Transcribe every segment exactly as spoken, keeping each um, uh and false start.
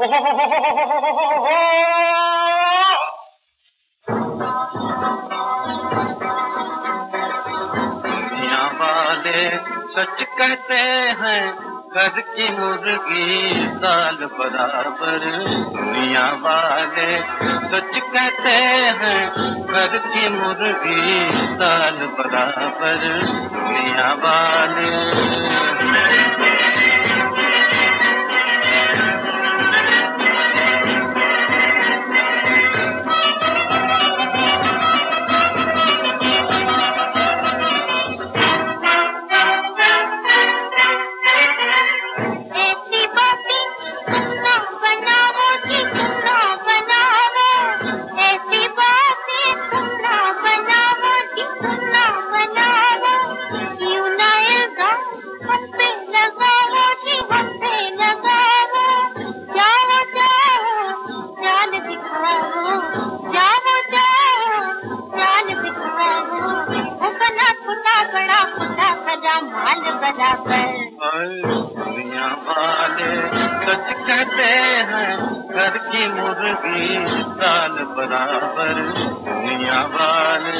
दुनिया वाले सच कहते हैं, घर की मुर्गी दाल बराबर। दुनिया वाले सच कहते हैं, घर की मुर्गी दाल बराबर। दुनिया वाले माल बराबर। दुनिया वाले सच कहते हैं, घर की मुर्गी दाल बराबर। दुनिया वाले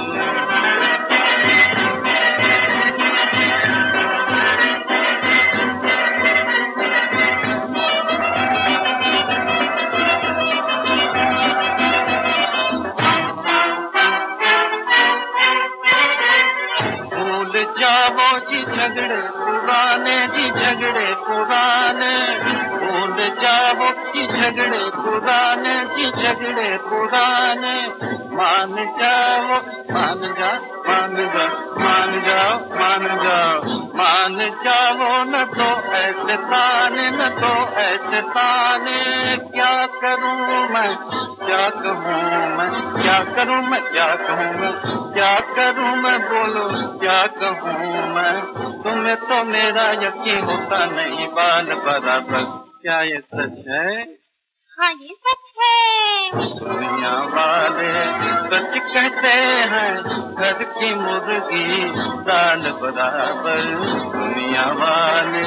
जाओ जी झगड़े पुराने, जी झगड़े पुराने। भूल जाओ जी झगड़े पुराने, जी झगड़े पुराने। मान जाओ मान जा मान जा मान जाओ मान जाओ मान जाओ। न तो ऐसे ताने, न तो ऐसे ताने। क्या करूं मैं क्या कहूँ मैं, क्या करूं मैं क्या कहूँ मैं, क्या करूं मैं बोलो क्या कहूँ मैं। तुम्हें तो मेरा यकीन होता नहीं बाल बराबर। क्या ये सच है? हाँ ये सच है। दुनिया वाले सच कहते हैं, घर की मुर्गी दाल बराबर। दुनिया वाले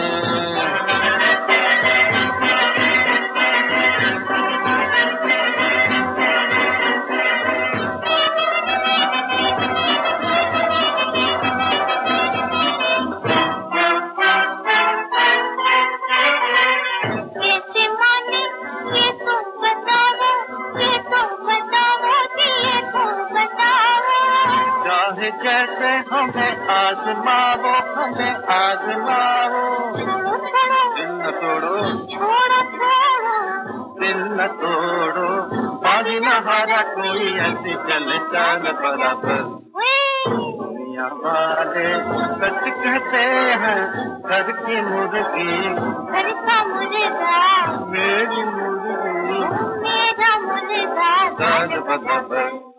जैसे हमें आजमाओ, हमें आजमाओ। छोड़ो छोड़ो दिल न तोड़ो, छोड़ो छोड़ो दिल न तोड़ो। बाजी न हारा कोई, ऐसी चले चाल बराबर। दुनिया वाले सच कहते हैं, घर की मुर्गी घर का मुर्गा मेरी मुर्गी मेरा मुर्गा दाल बराबर।